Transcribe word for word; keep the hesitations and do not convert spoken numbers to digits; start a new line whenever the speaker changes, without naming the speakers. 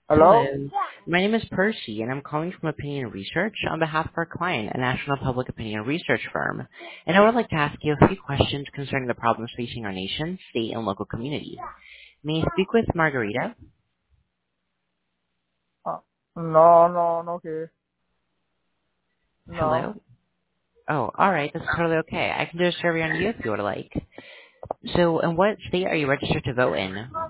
Hello?
Hello. My name is Percy, and I'm calling from Opinion Research on behalf of our client, a national public opinion research firm. And I would like to ask you a few questions concerning the problems facing our nation, state, and local communities. May I speak with Margarita?
Uh, no, no, no, okay. No.
Hello? Oh, alright, that's totally okay. I can do a survey on you if you would like. So, in what state are you registered to vote in?